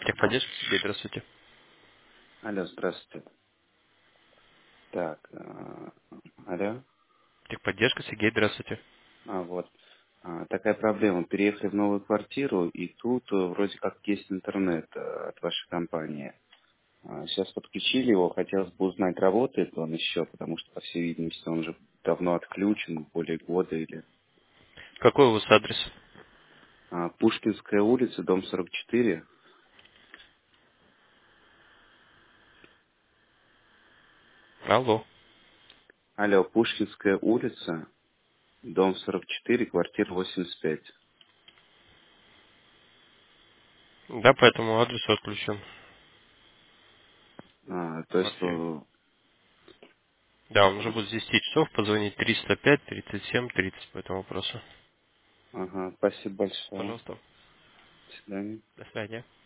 Техподдержка, Сергей, здравствуйте. Алло, здравствуйте. Так, алло. Техподдержка, Сергей, здравствуйте. Вот. Такая проблема. Переехали в новую квартиру, и тут вроде как есть интернет от вашей компании. Сейчас подключили его, хотелось бы узнать, работает он еще, потому что, по всей видимости, он уже давно отключен, более года или... Какой у вас адрес? Пушкинская улица, дом 44. Алло. Алло, Пушкинская улица, дом 44, квартира 85. Да, по этому адресу отключен. То есть, Wi-Fi. Да, он уже будет с 10 часов, позвонить 305 37 30 по этому вопросу. ага, спасибо большое. Пожалуйста. До свидания. До свидания.